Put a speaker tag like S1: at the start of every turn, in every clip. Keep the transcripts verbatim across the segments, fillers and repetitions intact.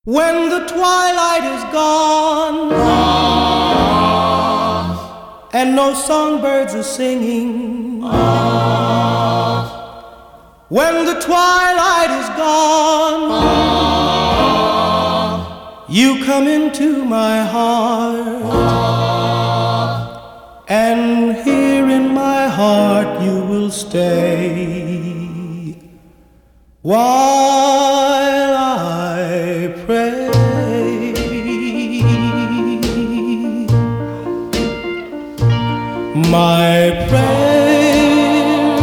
S1: When the twilight is gone ah, and no songbirds are singing ah, when the twilight is gone ah, you come into my heart ah, and here in my heart you will stay while I pray. My prayer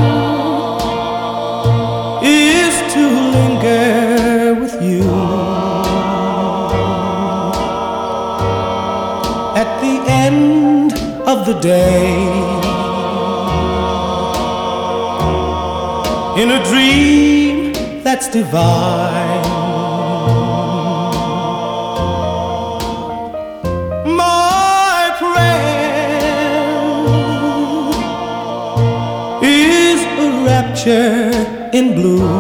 S1: is to linger with you at the end of the day, in a dream that's divine. My prayer is a rapture in blue,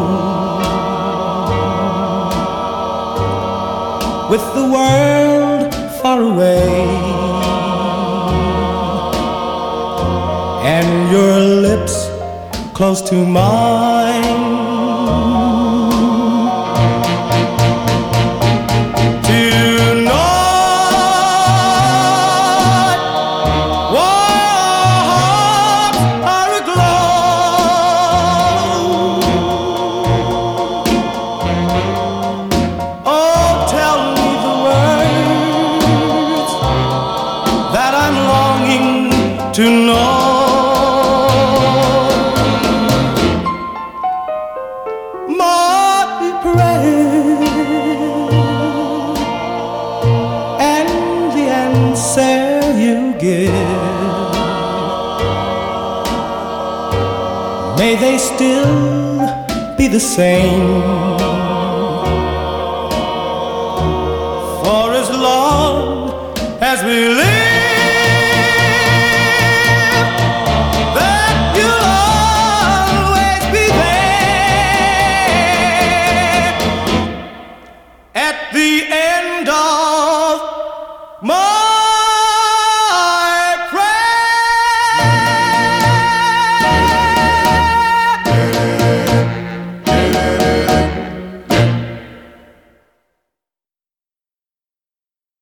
S1: with the world far away and your lips close to mine. To know my prayer and the answer you give, may they still be the same for as long as we live.